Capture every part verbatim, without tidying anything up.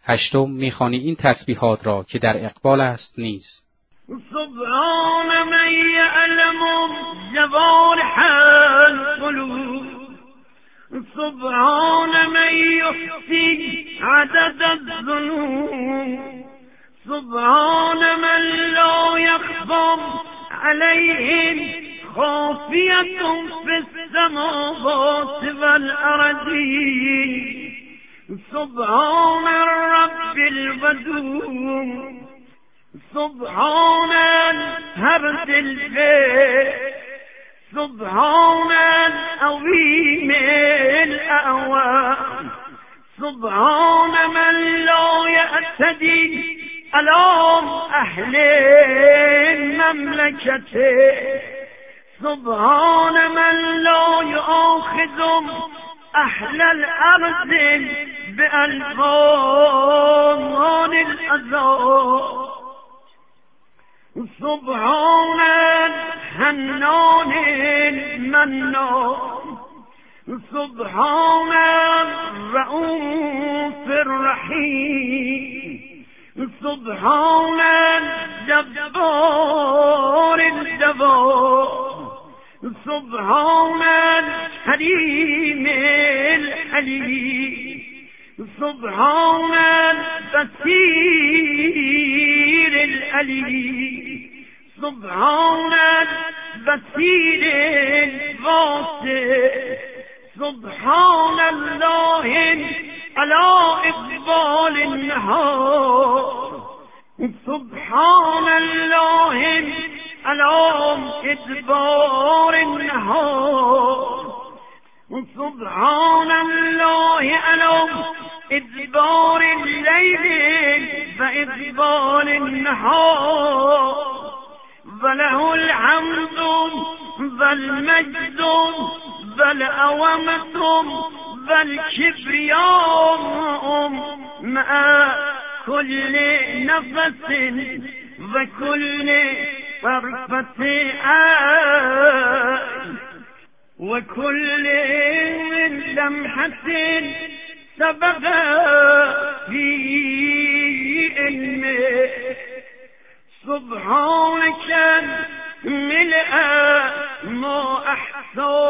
هشتم میخوانی این تسبیحات را که در اقبال است نیز. سبحان من یعلم جوارح القلوب، سبحان من یحصی عدد الذنوب، سبحان من لا یخفی علیهم خافیة فی السماوات والأرضین، سبحان الرب الودود، سبحان الهرد الفئ، سبحان العظیم الأعوام، سبحان من لا یعتدی علی اهل مملکته، سبحان من لا یؤاخذ اهل الارض بألوان العذاب، سبحان الحنان المنان، سبحان الرؤوف الرحیم، سبحان الجبار الجواد، سبحان الحلیم الحلیم، سبحان البصیر العلیم، سبحان البصیر الواسع، سبحان الله على اقبال النهار، سبحان الله على ادبار النهار، سبحان الله على ادبار الليل وادبار النهار، وله الحمد والمجد والعظمة والكبرياء مع كل نفس وكل طرفة عين وكل لمحة سبق في علمه، سبحانك ملء ما أحصى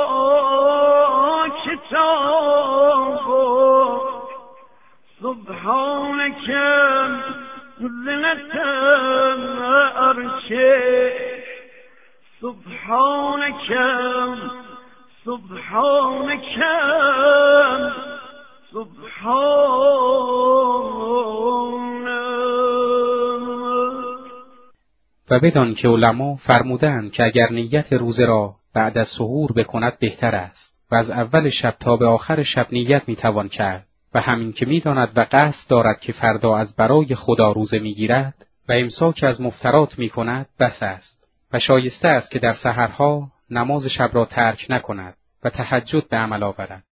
كتابه، سبحانك زنة عرشه، سبحانك سبحانك سبحانك. و بدان که علما فرمودند که اگر نیت روزه را بعد از سحور بکند بهتر است و از اول شب تا به آخر شب نیت میتوان کرد و همین که میداند و قصد دارد که فردا از برای خدا روزه میگیرد و امساک از مفترات میکند بس است و شایسته است که در سحرها نماز شب را ترک نکند و تهجد به عمل آورد.